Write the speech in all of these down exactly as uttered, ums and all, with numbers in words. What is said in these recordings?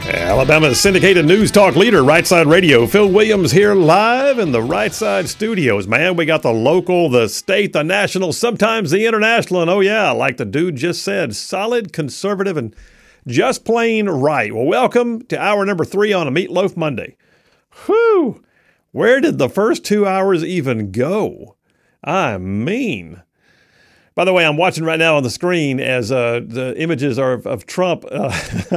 Alabama's syndicated news talk leader, Right Side Radio. Phil Williams here live in the Right Side studios. Man, we got the local, the state, the national, sometimes the international. And oh yeah, like the dude just said, solid, conservative, and just plain right. Well, welcome to hour number three on a Meatloaf Monday. Whew, where did the first two hours even go? I mean... By the way, I'm watching right now on the screen as uh, the images are of, of Trump uh,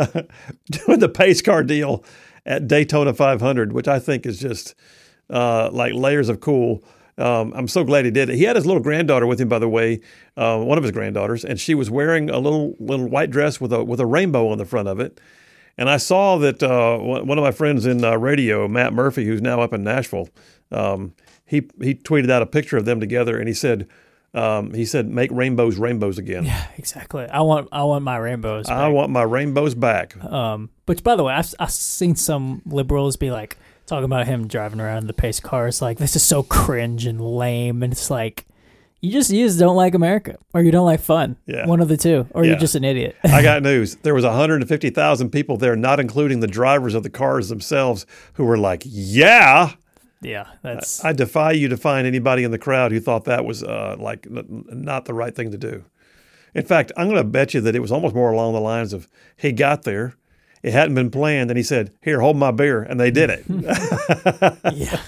doing the pace car deal at Daytona five hundred, which I think is just uh, like layers of cool. Um, I'm so glad he did it. He had his little granddaughter with him, by the way, uh, one of his granddaughters, and she was wearing a little little white dress with a with a rainbow on the front of it. And I saw that uh, one of my friends in uh, radio, Matt Murphy, who's now up in Nashville, um, he he tweeted out a picture of them together, and he said. Um, he said, make rainbows rainbows again. Yeah, exactly. I want I want my rainbows back. I want my rainbows back. Um, which, by the way, I've, I've seen some liberals be like, talking about him driving around in the pace car. It's like, this is so cringe and lame. And it's like, you just, you just don't like America. Or you don't like fun. Yeah. One of the two. Or yeah. you're just an idiot. I got news. There was one hundred fifty thousand people there, not including the drivers of the cars themselves, who were like, yeah. Yeah, that's. I defy you to find anybody in the crowd who thought that was uh, like n- not the right thing to do. In fact, I'm going to bet you that it was almost more along the lines of he got there, it hadn't been planned, and he said, "Here, hold my beer," and they did it. Yeah,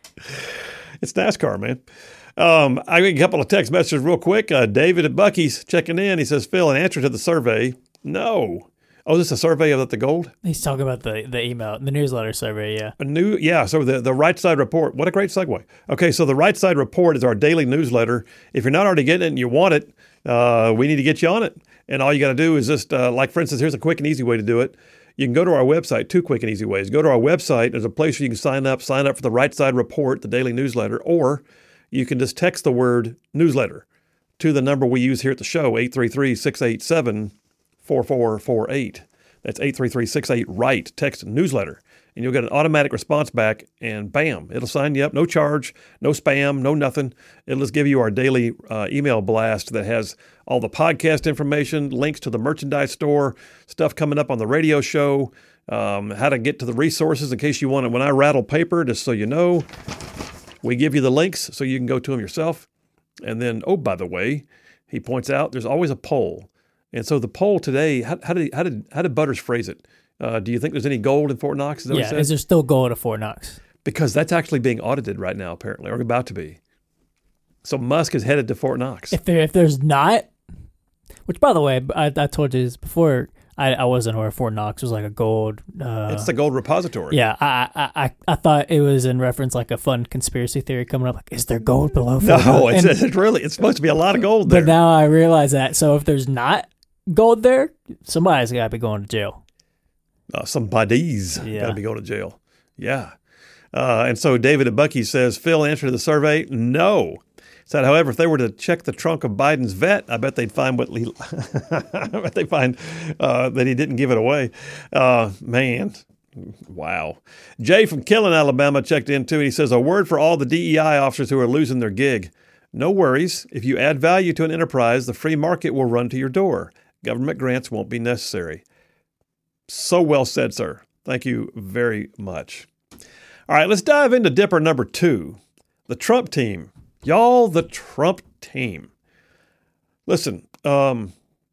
it's NASCAR, man. Um, I got a couple of text messages real quick. Uh, David at Bucky's checking in. He says, "Phil, in answer to the survey, no." Oh, this is a survey of the gold? He's talking about the, the email, the newsletter survey, yeah. A new, yeah, so the, the Right Side Report. What a great segue. Okay, so the Right Side Report is our daily newsletter. If you're not already getting it and you want it, uh, we need to get you on it. And all you got to do is just, uh, like, for instance, here's a quick and easy way to do it. You can go to our website, two quick and easy ways. Go to our website. There's a place where you can sign up, sign up for the Right Side Report, the daily newsletter, or you can just text the word newsletter to the number we use here at the show, eight three three, six eight seven, four four four eight. That's eight three three, six eight, write, text newsletter. And you'll get an automatic response back, and bam, it'll sign you up. No charge, no spam, no nothing. It'll just give you our daily uh, email blast that has all the podcast information, links to the merchandise store, stuff coming up on the radio show, um, how to get to the resources in case you want it. When I rattle paper, just so you know, we give you the links so you can go to them yourself. And then, oh, by the way, he points out there's always a poll. And so the poll today, how, how did how did how did Butters phrase it? Uh, do you think there's any gold in Fort Knox? Is that yeah, what he said? is there still gold at Fort Knox? Because that's actually being audited right now, apparently, or about to be. So Musk is headed to Fort Knox. If there if there's not, which by the way, I, I told you this before. I, I wasn't aware Fort Knox was like a gold. Uh, it's the gold repository. Yeah, I, I I I thought it was in reference like a fun conspiracy theory coming up. Like, is there gold below Fort Knox? No, it's, and, it's really it's supposed to be a lot of gold there. But now I realize that. So if there's not gold there, somebody's got to be going to jail. Uh, somebody's yeah. got to be going to jail. Yeah. Uh, and so David at Bucky says, Phil, answer to the survey, no. Said, however, if they were to check the trunk of Biden's vet, I bet they'd find what he, I bet they find uh, that he didn't give it away. Uh, man, wow. Jay from Killen, Alabama, checked in too. And he says, a word for all the D E I officers who are losing their gig. No worries. If you add value to an enterprise, the free market will run to your door. Government grants won't be necessary. So well said, sir. Thank you very much. All right, let's dive into Dipper number two, the Trump team. Y'all, the Trump team. Listen, um,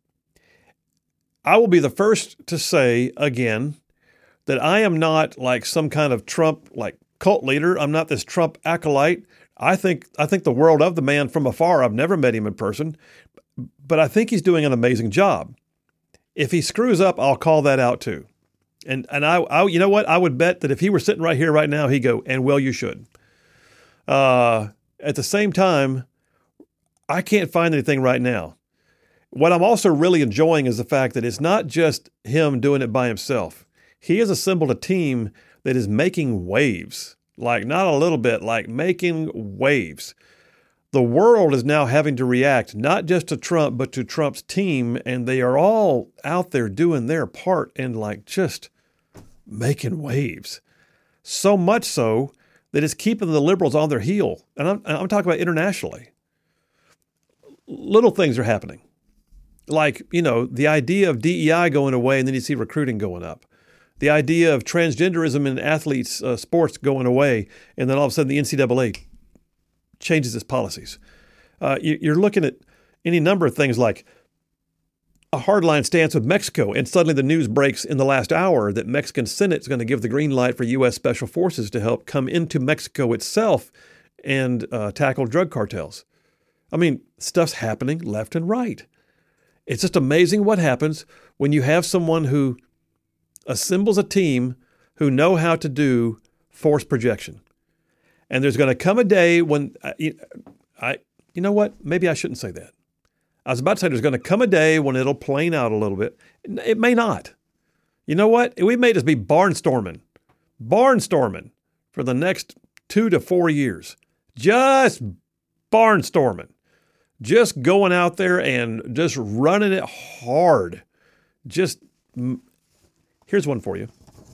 I will be the first to say again that I am not like some kind of Trump like cult leader. I'm not this Trump acolyte. I think I think the world of the man from afar. I've never met him in person, but I think he's doing an amazing job. If he screws up, I'll call that out too. And and I, I you know what? I would bet that if he were sitting right here right now, he'd go, and well, you should. Uh, at the same time, I can't find anything right now. What I'm also really enjoying is the fact that it's not just him doing it by himself. He has assembled a team that is making waves, like not a little bit, like making waves. The world is now having to react not just to Trump, but to Trump's team, and they are all out there doing their part and like just making waves. So much so that it's keeping the liberals on their heel. And I'm, I'm talking about internationally. Little things are happening. Like, you know, the idea of D E I going away and then you see recruiting going up. The idea of transgenderism in athletes' uh, sports going away, and then all of a sudden the N C double A changes its policies. Uh, you, you're looking at any number of things like a hardline stance with Mexico, and suddenly the news breaks in the last hour that Mexican Senate is going to give the green light for U S Special Forces to help come into Mexico itself and uh, tackle drug cartels. I mean, stuff's happening left and right. It's just amazing what happens when you have someone who assembles a team who know how to do force projection. And there's going to come a day when, I, I, you know what? Maybe I shouldn't say that. I was about to say there's going to come a day when it'll plane out a little bit. It may not. You know what? We may just be barnstorming, barnstorming for the next two to four years. Just barnstorming. Just going out there and just running it hard. Just, here's one for you.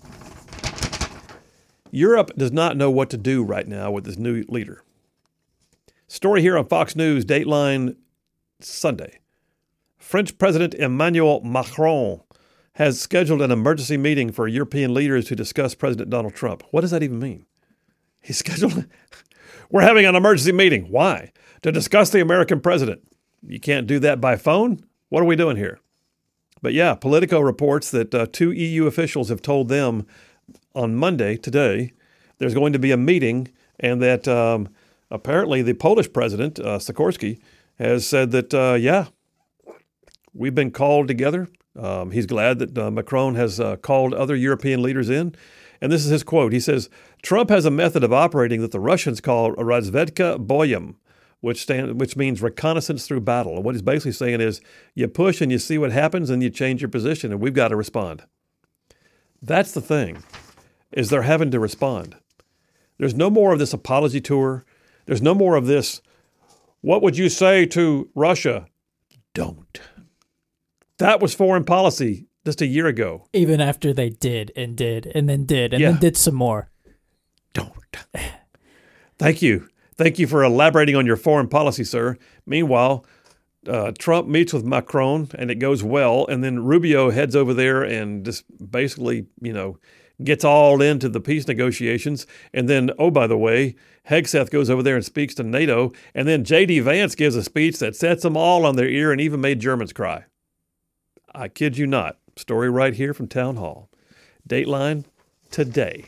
Europe does not know what to do right now with this new leader. Story here on Fox News, Dateline Sunday. French President Emmanuel Macron has scheduled an emergency meeting for European leaders to discuss President Donald Trump. What does that even mean? He's scheduled. We're having an emergency meeting. Why? To discuss the American president. You can't do that by phone? What are we doing here? But yeah, Politico reports that uh, two E U officials have told them on Monday, today, there's going to be a meeting, and that um, apparently the Polish president, uh, Sikorski, has said that, uh, yeah, we've been called together. Um, he's glad that uh, Macron has uh, called other European leaders in. And this is his quote. He says, Trump has a method of operating that the Russians call razvedka boyem, which stand, which means reconnaissance through battle. And what he's basically saying is you push and you see what happens and you change your position, and we've got to respond. That's the thing, is they're having to respond. There's no more of this apology tour. There's no more of this, what would you say to Russia? Don't. That was foreign policy just a year ago. Even after they did and did and then did and yeah. then did some more. Don't. Thank you. Thank you for elaborating on your foreign policy, sir. Meanwhile, uh, Trump meets with Macron and it goes well. And then Rubio heads over there and just basically, you know, gets all into the peace negotiations. And then, oh, by the way, Hegseth goes over there and speaks to NATO. And then J D Vance gives a speech that sets them all on their ear and even made Germans cry. I kid you not. Story right here from Town Hall. Dateline today.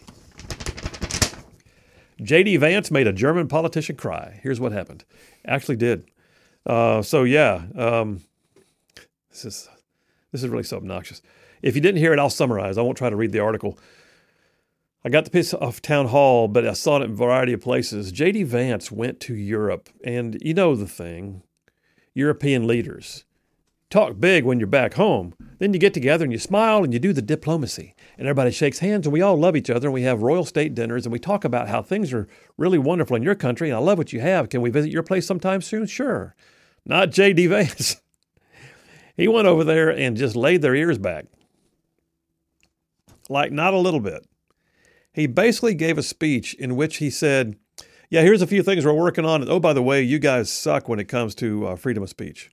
J D Vance made a German politician cry. Here's what happened. Actually did. Uh, so, yeah, um, this is this is really so obnoxious. If you didn't hear it, I'll summarize. I won't try to read the article. I got the piece off Town Hall, but I saw it in a variety of places. J D Vance went to Europe, and you know the thing. European leaders talk big when you're back home. Then you get together and you smile and you do the diplomacy. And everybody shakes hands and we all love each other and we have royal state dinners and we talk about how things are really wonderful in your country and I love what you have. Can we visit your place sometime soon? Sure. Not J D Vance. He went over there and just laid their ears back. Like not a little bit. He basically gave a speech in which he said, yeah, here's a few things we're working on. And oh, by the way, you guys suck when it comes to uh, freedom of speech.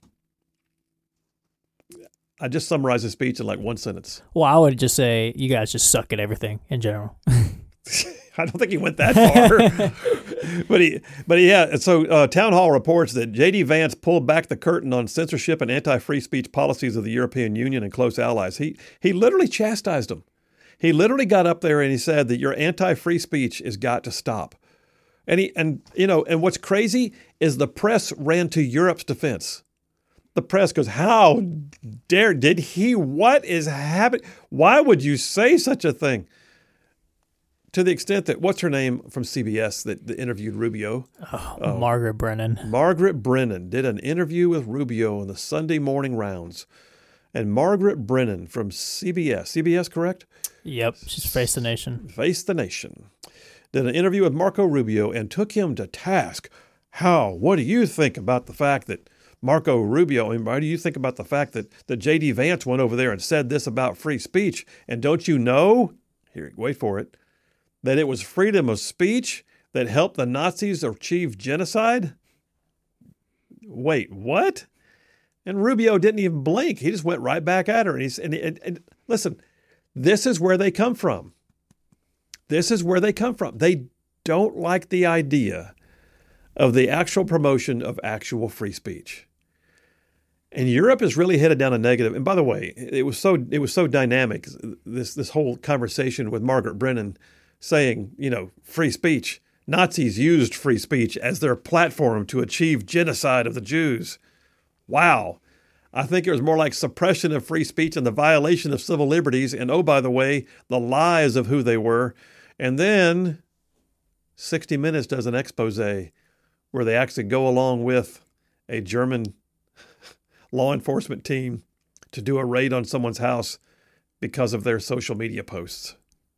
I just summarized his speech in like one sentence. Well, I would just say you guys just suck at everything in general. I don't think he went that far. but he, but yeah, so uh, Town Hall reports that J D Vance pulled back the curtain on censorship and anti-free speech policies of the European Union and close allies. He he literally chastised them. He literally got up there and he said that your anti-free speech has got to stop. And he and you know, and what's crazy is the press ran to Europe's defense. The press goes, how dare, did he, what is happening? Why would you say such a thing? To the extent that, what's her name from C B S that, that interviewed Rubio? Oh, oh, Margaret Brennan. Margaret Brennan did an interview with Rubio on the Sunday morning rounds. And Margaret Brennan from C B S, C B S, correct? Yep, she's Face the Nation. Face the Nation. Did an interview with Marco Rubio and took him to task. How, what do you think about the fact that Marco Rubio, and why do you think about the fact that, that J D Vance went over there and said this about free speech? And don't you know, here, wait for it, that it was freedom of speech that helped the Nazis achieve genocide? Wait, what? And Rubio didn't even blink. He just went right back at her. And, he's, and, and, and listen, This is where they come from. This is where they come from. They don't like the idea of the actual promotion of actual free speech. And Europe is really headed down a negative. And by the way, it was so it was so dynamic, this this whole conversation with Margaret Brennan saying, you know, free speech. Nazis used free speech as their platform to achieve genocide of the Jews. Wow. I think it was more like suppression of free speech and the violation of civil liberties. And oh, by the way, the lies of who they were. And then sixty minutes does an expose where they actually go along with a German law enforcement team to do a raid on someone's house because of their social media posts.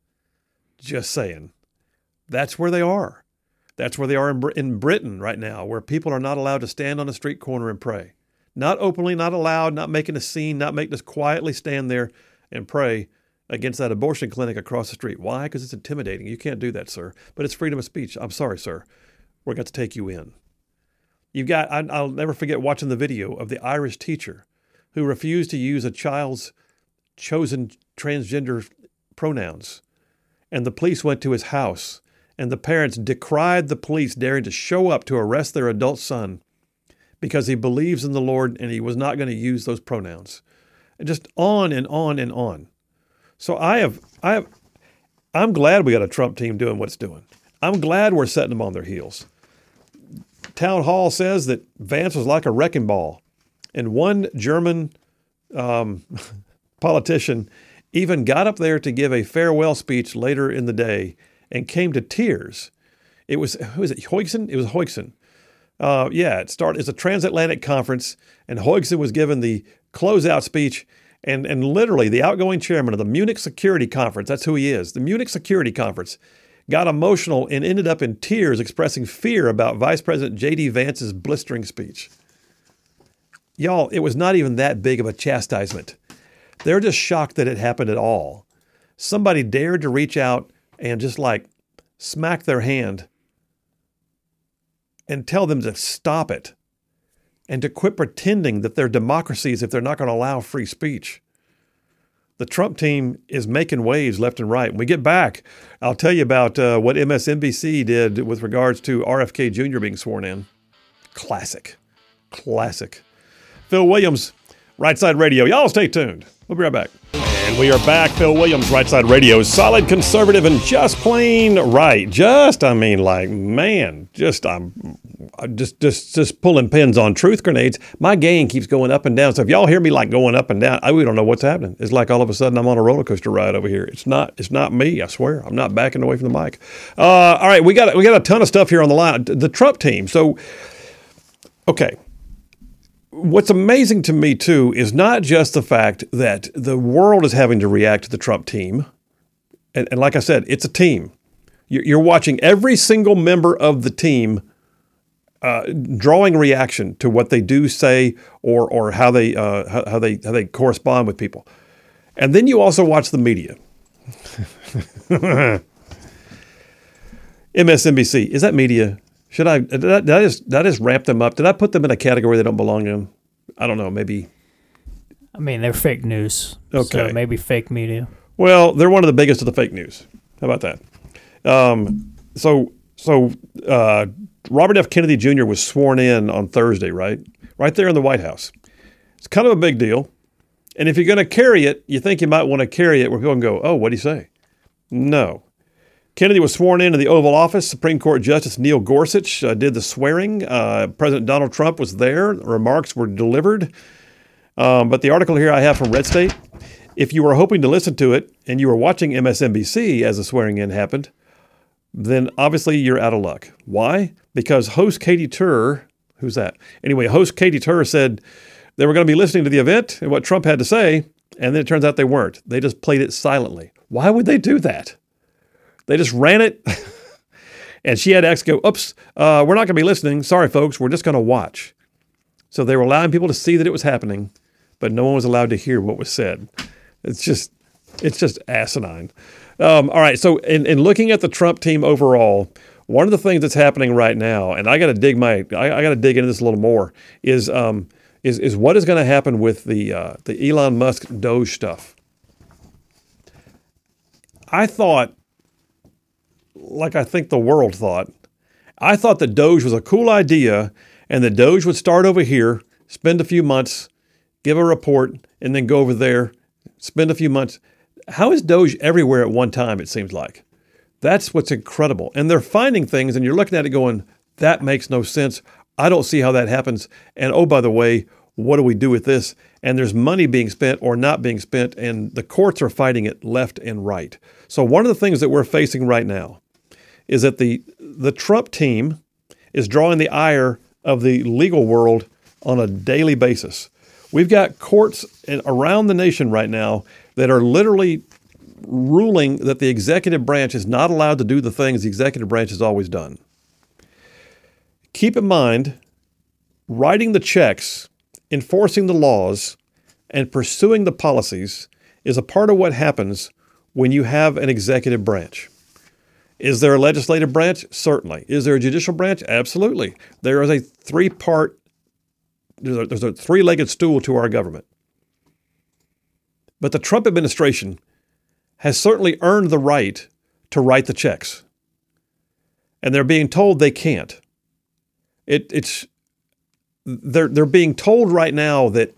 Just saying. That's where they are. That's where they are in, Br- in Britain right now, where people are not allowed to stand on a street corner and pray. Not openly, not allowed, not making a scene, not making us quietly stand there and pray against that abortion clinic across the street. Why? Because it's intimidating. You can't do that, sir. But it's freedom of speech. I'm sorry, sir. We're going to take you in. You've got, I, I'll never forget watching the video of the Irish teacher who refused to use a child's chosen transgender pronouns. And the police went to his house, and the parents decried the police daring to show up to arrest their adult son because he believes in the Lord and he was not going to use those pronouns. And just on and on and on. So I have, I have, I'm glad we got a Trump team doing what it's doing. I'm glad we're setting them on their heels. Town Hall says that Vance was like a wrecking ball. And one German um, politician even got up there to give a farewell speech later in the day and came to tears. It was, who was it, Huijsen? It was Huijsen. Uh, yeah, it started as a transatlantic conference, and Huijsen was given the closeout speech, and, and literally the outgoing chairman of the Munich Security Conference, that's who he is, the Munich Security Conference, got emotional and ended up in tears expressing fear about Vice President J D Vance's blistering speech. Y'all, it was not even that big of a chastisement. They're just shocked that it happened at all. Somebody dared to reach out and just like smack their hand and tell them to stop it and to quit pretending that they're democracies if they're not going to allow free speech. The Trump team is making waves left and right. When we get back, I'll tell you about uh, what M S N B C did with regards to R F K Junior being sworn in. Classic. Classic. Phil Williams, Right Side Radio. Y'all stay tuned. We'll be right back. And we are back. Phil Williams, Right Side Radio. Solid conservative and just plain right. Just, I mean, like, man, just, I'm just, just, just pulling pins on truth grenades. My gain keeps going up and down. So if y'all hear me like going up and down, I we don't know what's happening. It's like all of a sudden I'm on a roller coaster ride over here. It's not, it's not me. I swear. I'm not backing away from the mic. Uh, all right, we got, we got a ton of stuff here on the line. The Trump team. So, okay. What's amazing to me, too, is not just the fact that the world is having to react to the Trump team. And, and like I said, it's a team. You're, you're watching every single member of the team uh, drawing reaction to what they do, say, or or how they uh, how, how they how they correspond with people. And then you also watch the media. M S N B C, is that media? Should I did, I, did I just did I just ramp them up? Did I put them in a category they don't belong in? I don't know. Maybe. I mean, they're fake news. Okay. So maybe fake media. Well, they're one of the biggest of the fake news. How about that? Um, so so uh, Robert F. Kennedy Junior was sworn in on Thursday, right? Right there in the White House. It's kind of a big deal. And if you're going to carry it, you think you might want to carry it where people can go, oh, what'd he say? No. Kennedy was sworn into the Oval Office. Supreme Court Justice Neil Gorsuch uh, did the swearing. Uh, President Donald Trump was there. Remarks were delivered. Um, but the article here I have from Red State, if you were hoping to listen to it and you were watching M S N B C as the swearing in happened, then obviously you're out of luck. Why? Because host Katie Tur, who's that? Anyway, host Katie Tur said they were going to be listening to the event and what Trump had to say, and then it turns out they weren't. They just played it silently. Why would they do that? They just ran it, and she had to actually go, oops, uh, we're not going to be listening. Sorry, folks, we're just going to watch. So they were allowing people to see that it was happening, but no one was allowed to hear what was said. It's just it's just asinine. Um, all right, so in, in looking at the Trump team overall, one of the things that's happening right now, and I got to dig my I, I got to dig into this a little more, is um, is is what is going to happen with the uh, the Elon Musk Doge stuff. I thought, like I think the world thought, I thought that Doge was a cool idea and that Doge would start over here, spend a few months, give a report, and then go over there, spend a few months. How is Doge everywhere at one time, it seems like? That's what's incredible. And they're finding things, and you're looking at it going, that makes no sense. I don't see how that happens. And oh, by the way, what do we do with this? And there's money being spent or not being spent, and the courts are fighting it left and right. So one of the things that we're facing right now is that the the Trump team is drawing the ire of the legal world on a daily basis. We've got courts in, around the nation right now that are literally ruling that the executive branch is not allowed to do the things the executive branch has always done. Keep in mind, writing the checks, enforcing the laws, and pursuing the policies is a part of what happens when you have an executive branch. Is there a legislative branch? Certainly. Is there a judicial branch? Absolutely. There is a three-part, there's a, there's a three-legged stool to our government. But the Trump administration has certainly earned the right to write the checks. And they're being told they can't. It, it's they're they're being told right now that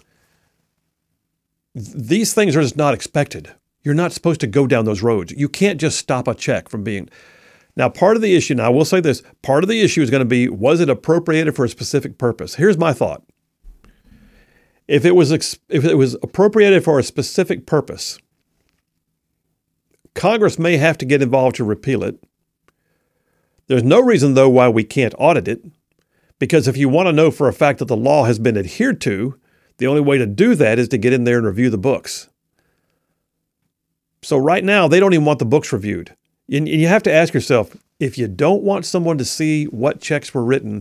these things are just not expected. You're not supposed to go down those roads. You can't just stop a check from being. Now, part of the issue, now I will say this, part of the issue is going to be, was it appropriated for a specific purpose? Here's my thought. If it was if it was appropriated for a specific purpose, Congress may have to get involved to repeal it. There's no reason, though, why we can't audit it, because if you want to know for a fact that the law has been adhered to, the only way to do that is to get in there and review the books. So right now, they don't even want the books reviewed. And you have to ask yourself, if you don't want someone to see what checks were written,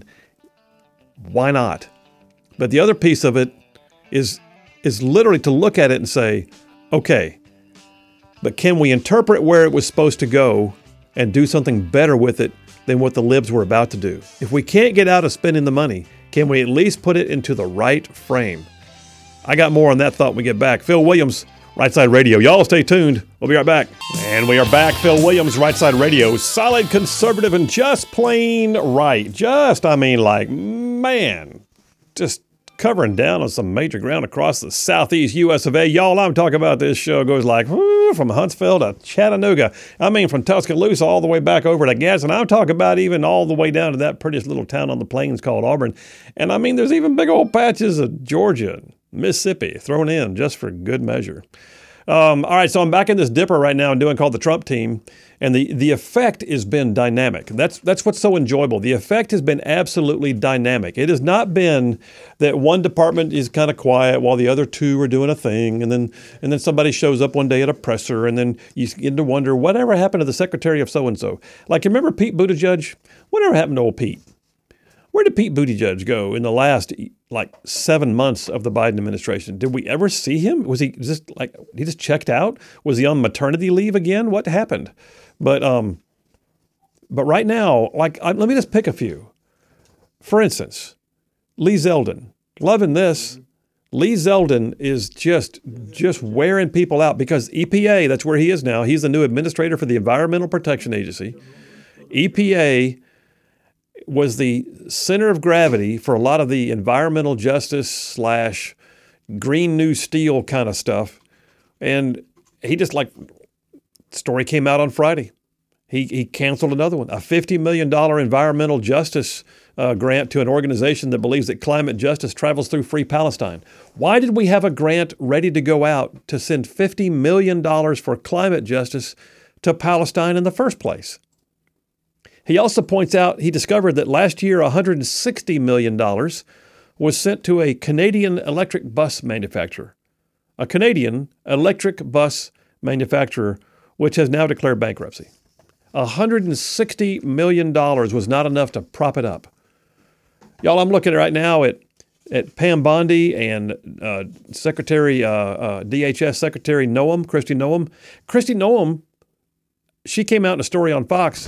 why not? But the other piece of it is, is literally to look at it and say, okay, but can we interpret where it was supposed to go and do something better with it than what the libs were about to do? If we can't get out of spending the money, can we at least put it into the right frame? I got more on that thought when we get back. Phil Williams, Right Side Radio. Y'all stay tuned. We'll be right back. And we are back. Phil Williams, Right Side Radio. Solid conservative and just plain right. Just, I mean, like, man, just covering down on some major ground across the southeast U S of A. Y'all, I'm talking about this show goes like whoo, from Huntsville to Chattanooga. I mean, from Tuscaloosa all the way back over to Gadsden. I'm talking about even all the way down to that prettiest little town on the plains called Auburn. And I mean, there's even big old patches of Georgia, Mississippi thrown in just for good measure. Um, all right, so I'm back in this dipper right now and doing called the Trump team, and the, the effect has been dynamic. That's that's what's so enjoyable. The effect has been absolutely dynamic. It has not been that one department is kind of quiet while the other two are doing a thing, and then and then somebody shows up one day at a presser, and then you begin to wonder, whatever happened to the secretary of so-and-so? Like, you remember Pete Buttigieg? Whatever happened to old Pete? Where did Pete Buttigieg go in the last like seven months of the Biden administration? Did we ever see him? Was he just like he just checked out? Was he on maternity leave again? What happened? But um, but right now, like I, let me just pick a few. For instance, Lee Zeldin, loving this. Lee Zeldin is just just wearing people out because E P A. That's where he is now. He's the new administrator for the Environmental Protection Agency. E P A was the center of gravity for a lot of the environmental justice slash Green New Steel kind of stuff. And he just like, story came out on Friday. He he canceled another one, a fifty million dollars environmental justice uh, grant to an organization that believes that climate justice travels through free Palestine. Why did we have a grant ready to go out to send fifty million dollars for climate justice to Palestine in the first place? He also points out he discovered that last year one hundred sixty million dollars was sent to a Canadian electric bus manufacturer, a Canadian electric bus manufacturer, which has now declared bankruptcy. one hundred sixty million dollars was not enough to prop it up. Y'all, I'm looking right now at, at Pam Bondi and uh, Secretary, uh, uh, D H S Secretary Noem, Kristi Noem. Kristi Noem, she came out in a story on Fox,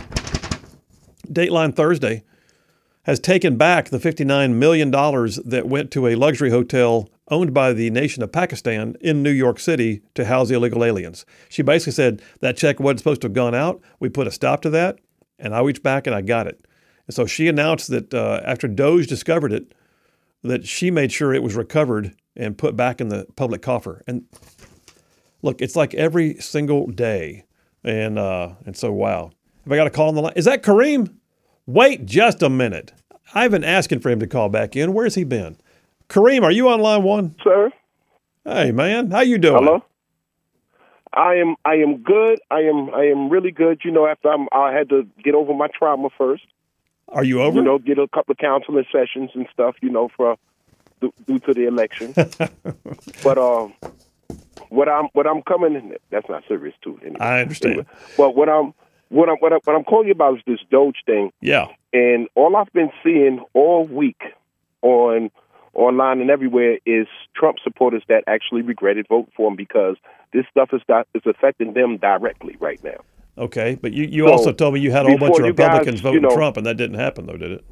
Dateline Thursday, has taken back the fifty-nine million dollars that went to a luxury hotel owned by the nation of Pakistan in New York City to house illegal aliens. She basically said that check wasn't supposed to have gone out. We put a stop to that, and I reached back and I got it. And so she announced that uh, after Doge discovered it, that she made sure it was recovered and put back in the public coffer. And look, it's like every single day. And uh, and so, wow. Have I got a call on the line? Is that Kareem? Wait just a minute. I've been asking for him to call back in. Where's he been? Kareem, are you on line one? Sir. Hey, man. How you doing? Hello. I am I am good. I am I am really good. You know, after I'm, I had to get over my trauma first. Are you over? You know, get a couple of counseling sessions and stuff, you know, for due to the election. But uh, what I'm what I'm coming that's not serious too. Anyway. I understand. Anyway, but what I'm what I'm what, I, what I'm calling you about is this Doge thing. Yeah. And all I've been seeing all week on online and everywhere is Trump supporters that actually regretted voting for him because this stuff is not, is affecting them directly right now. Okay, but you, you So, also told me you had a whole bunch of before you guys, Republicans voting you know- Trump, and that didn't happen, though, did it?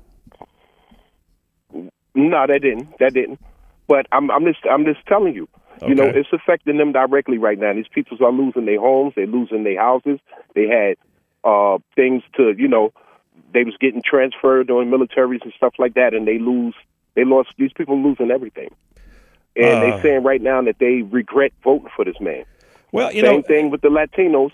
No, that didn't. That didn't. But I'm, I'm just, I'm just telling you. You know, Okay. it's affecting them directly right now. These people are losing their homes. They're losing their houses. They had uh, things to, you know, they was getting transferred during militaries and stuff like that, and they lose. They lost. These people losing everything, and Uh. they're saying right now that they regret voting for this man. Well, you Same know, thing with the Latinos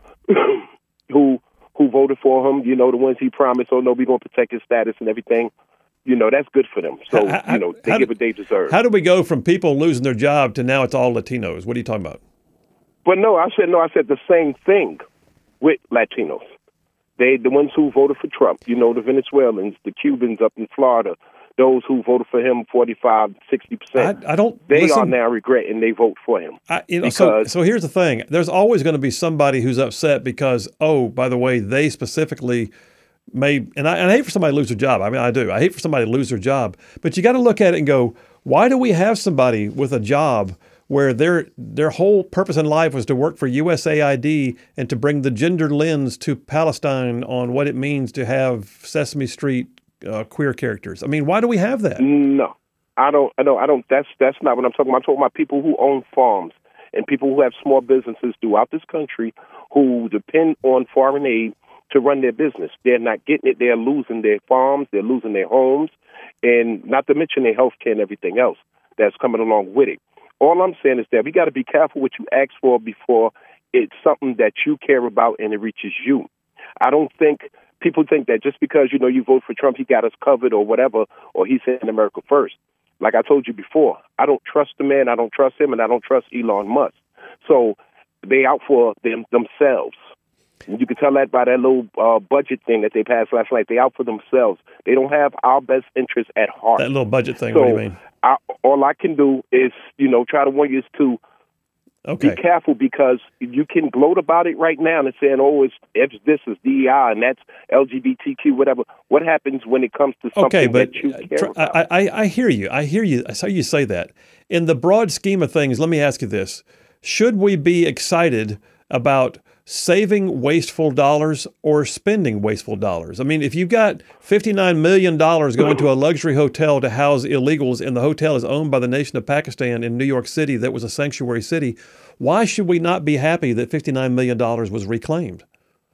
who who voted for him. You know, the ones he promised, oh no, we're gonna protect his status and everything. You know, that's good for them. So How- how- you know, they how give do- what they deserve. how do we go from people losing their job to now it's all Latinos? What are you talking about? But no, I said no. I said the same thing with Latinos. They, the ones who voted for Trump. You know, the Venezuelans, the Cubans up in Florida, those who voted for him, forty-five, sixty percent. I, I don't. They listen, are now regretting they vote for him. I, you know, so, because- so here's the thing. There's always going to be somebody who's upset because, oh, by the way, they specifically made, and I, and I hate for somebody to lose their job. I mean, I do. I hate for somebody to lose their job. But you got to look at it and go, why do we have somebody with a job where their their whole purpose in life was to work for U S A I D and to bring the gender lens to Palestine on what it means to have Sesame Street uh, queer characters? I mean, why do we have that? No, I don't. I don't. I don't. That's that's not what I'm talking about. I'm talking about people who own farms and people who have small businesses throughout this country who depend on foreign aid to run their business. They're not getting it. They're losing their farms. They're losing their homes, and not to mention their health care and everything else that's coming along with it. All I'm saying is that we got to be careful what you ask for before it's something that you care about and it reaches you. I don't think people think that just because, you know, you vote for Trump, he got us covered or whatever, or he's saying America first. Like I told you before, I don't trust the man, I don't trust him, and I don't trust Elon Musk. So they out for them themselves. And you can tell that by that little uh, budget thing that they passed last night. They out for themselves. They don't have our best interests at heart. That little budget thing, So what do you mean? I, all I can do is, you know, try to warn you is to Okay. be careful because you can gloat about it right now and saying, oh, it's, it's this is D E I and that's L G B T Q, whatever. What happens when it comes to something Okay, but that you care tr- about? I, I, I hear you. I hear you. I saw you say that. In the broad scheme of things, let me ask you this. Should we be excited about saving wasteful dollars or spending wasteful dollars? I mean, if you've got fifty-nine million dollars going to a luxury hotel to house illegals and the hotel is owned by the nation of Pakistan in New York City that was a sanctuary city, why should we not be happy that fifty-nine million dollars was reclaimed?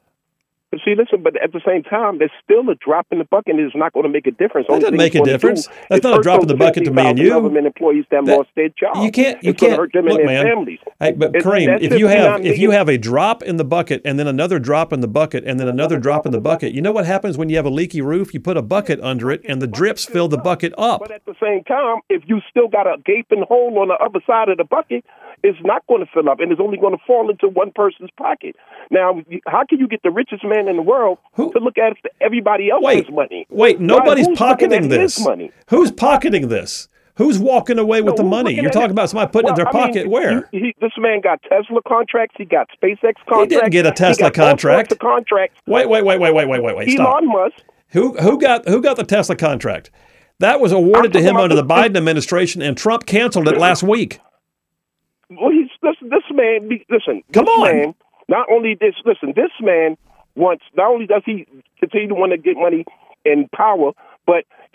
But see, listen, but at the same time, there's still a drop in the bucket, and it's not going to make a difference. That Only doesn't thing make it's a gonna difference. do That's is not a hurt drop in those the bucket to me and fifty thousand you. government employees that, That- lost their jobs. You can't. You it's gonna can't. hurt them Look, and their man. families. Hey, but It's- Kareem, that's if you have fifty-nine if you million. have a drop in the bucket and then another drop in the bucket and then another drop in the bucket, you know what happens when you have a leaky roof? You put a bucket under it and the drips fill the bucket up. But at the same time, if you still got a gaping hole on the other side of the bucket, it's not going to fill up, and it's only going to fall into one person's pocket. Now, how can you get the richest man in the world Who- to look at everybody else's Wait, money? wait, nobody's Who's looking pocketing at his this. money? Who's pocketing this? Who's walking away with No, the who's money? looking You're at talking it? about somebody putting it in their Well, I mean, pocket where? He, he, this man got Tesla contracts. He got SpaceX contracts. didn't get a he Tesla got all sorts contract. of contracts. Wait, wait, wait, wait, wait, wait, wait, wait. Stop. Elon Musk. Who who got who got the Tesla contract? That was awarded I'm to him talking under the about Biden administration, and Trump canceled it last week. Well, he's this, this man. be- Listen, Come this on. man. Not only this. Listen, this man wants. Not only does he continue to want to get money and power, but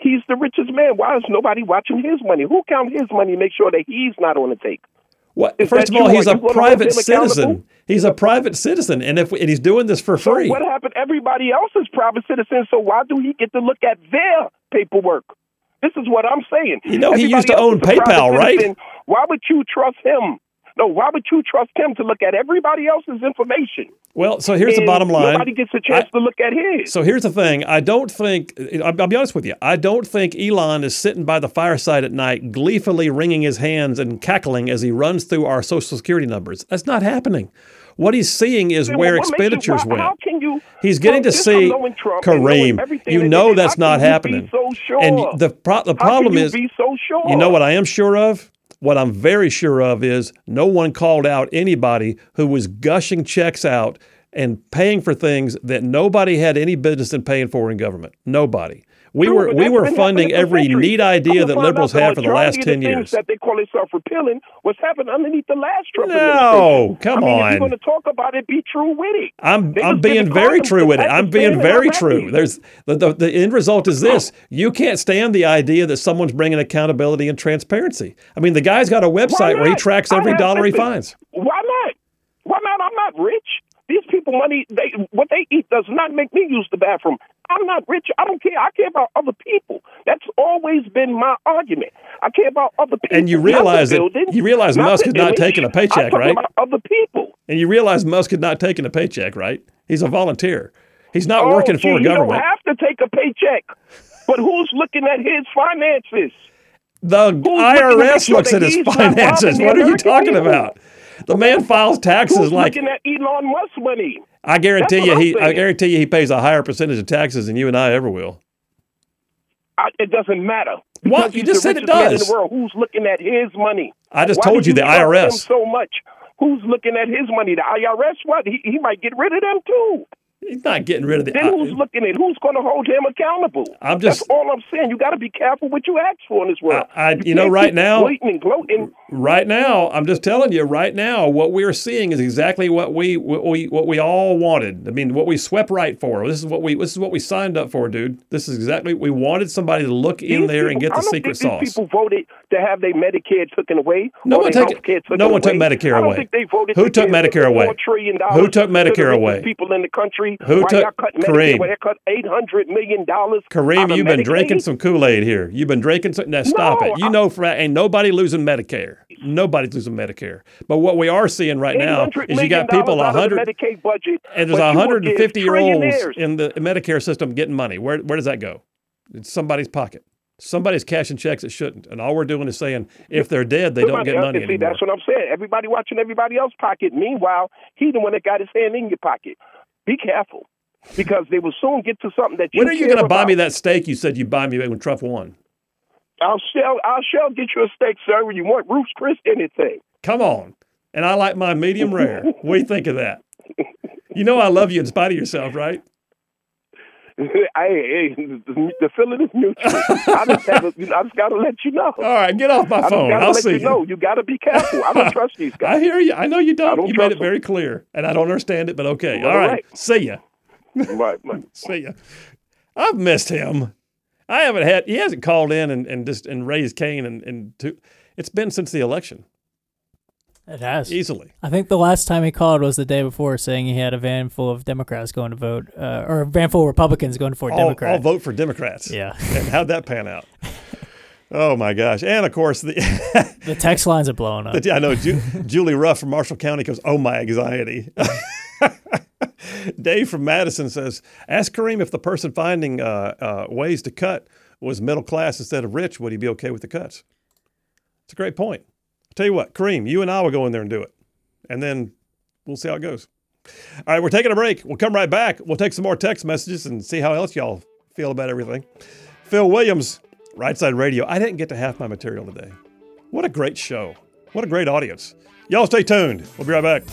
He's the richest man. Why is nobody watching his money? Who count his money and make sure that he's not on the take? What? Is First that of all, you? he's Are a you gonna private hold him accountable? citizen. He's a private citizen, and if and he's doing this for So free. what happened? Everybody else is private citizens, so why do he get to look at their paperwork? This is what I'm saying. You know, he Everybody used to else own is a private PayPal, right? citizen. Why would you trust him? No, why would you trust him to look at everybody else's information? Well, so here's the And bottom line. Nobody gets a chance I- to look at his. So here's the thing. I don't think, I'll, I'll be honest with you, I don't think Elon is sitting by the fireside at night gleefully wringing his hands and cackling as he runs through our Social Security numbers. That's not happening. What he's seeing is Then where what makes you- expenditures why- went. How can you? He's getting to Just from see, knowing Trump and knowing Kareem, everything you that know they did, that's how not can you happening. Be so sure? And the, pro- the How problem can you is, be so sure? you know what I am sure of? What I'm very sure of is no one called out anybody who was gushing checks out and paying for things that nobody had any business in paying for in government. Nobody. We True, were but we that's were been funding happening for every centuries. neat idea Come to that find liberals out, have for the last majority of ten things years. that they call themselves repealing was happening underneath the last Trump No, administration. come I mean, on. If you're going to talk about it, be true with it. I'm They I'm just didn't being call very them true with it. I'm being Pakistan very and true. Iraqis. There's the, the the end result is this: you can't stand the idea that someone's bringing accountability and transparency. I mean, the guy's got a Why website where he not? tracks I every have- dollar he listen, finds. Why not? Why not? I'm not rich. These people money, they what they eat does not make me use the bathroom. I'm not rich. I don't care. I care about other people. That's always been my argument. I care about other people. And you not the realize that building, you realize not Musk the is not image. taking a paycheck, I'm talking right? about other people. And you realize Musk is not taking a paycheck, right? He's a volunteer. He's not Oh, working gee, for a he government. don't have to take a paycheck. But who's looking at his finances? The looking to I R S make sure looks that at his he's not finances. robbing the What are you American talking people? about? The man files taxes Who's like looking at Elon Musk's money? I guarantee That's you what he I'm I saying. guarantee you he pays a higher percentage of taxes than you and I ever will. I, it doesn't matter. What? Because You he's just the said it richest man does. in the world. Who's looking at his money? I just Why told do you the trust I R S. him so much. Who's looking at his money? The I R S? What? He, he might get rid of them too. He's not getting rid of the. Then who's looking at? Who's going to hold him accountable? I'm just- That's all I'm saying. You got to be careful what you ask for in this world. I- I- you can't know, right keep now- bleating and gloating. Right now, I'm just telling you. Right now, what we're seeing is exactly what we what we what we all wanted. I mean, what we swept right for. This is what we this is what we signed up for, dude. This is exactly we wanted somebody to look in These there and people- get the I don't secret think sauce. These people voted to have their Medicare taken away. No or one their took healthcare it. taken No one took away. Medicare I don't away. think they voted Who to took give Medicare away? four trillion dollars Who took to the Medicare richest away? People in the country. Who Why took- y'all cut Kareem. Medicare? Why y'all cut eight hundred million dollars? Kareem, you've been drinking some Kool-Aid here. You've been drinking some. Now stop No, it. You I- know, for ain't nobody losing Medicare. Nobody's losing Medicare. But what we are seeing right now is you got people one one hundred. hundred Medicaid budget, And there's but you will one hundred fifty give year olds trillionaires. in the Medicare system getting money. Where where does that go? It's somebody's pocket. Somebody's cashing checks that shouldn't. And all we're doing is saying if they're dead, they don't Somebody get else- money see, anymore. that's what I'm saying. Everybody watching everybody else's pocket. Meanwhile, he the one that got his hand in your pocket. Be careful, because they will soon get to something that you When are you care going to buy about. me that steak you said you'd buy me when Trump won? I'll shall I'll shall get you a steak, sir. When you want Ruth's Chris anything. Come on. And I like my medium rare. What do you think of that? You know I love you in spite of yourself, right? I, the, the feeling is mutual. I just, have a, I just got to let you know. All right, get off my I just phone. got to I'll let see you know. You got to be careful. I don't trust these I guys. hear you. I know you don't. don't You trust made it very clear. And I don't understand it, but okay. Well, All right. right. See ya. Right, right. See ya. I've missed him. I haven't had, he hasn't called in and, and just and raised Cain and, and to, it's been since the election. It has. Easily. I think the last time he called was the day before, saying he had a van full of Democrats going to vote, uh, or a van full of Republicans going for a All, Democrat. all vote for Democrats. Yeah. And how'd that pan out? Oh my gosh. And of course, the, The text lines are blowing up. the I know Ju- Julie Ruff from Marshall County goes, oh my anxiety. Dave from Madison says, ask Kareem if the person finding uh, uh, ways to cut was middle class instead of rich, would he be okay with the cuts? It's a great point. I'll tell you what, Kareem, you and I will go in there and do it. And then we'll see how it goes. All right, we're taking a break. We'll come right back. We'll take some more text messages and see how else y'all feel about everything. Phil Williams, Right Side Radio. I didn't get to half my material today. What a great show. What a great audience. Y'all stay tuned. We'll be right back.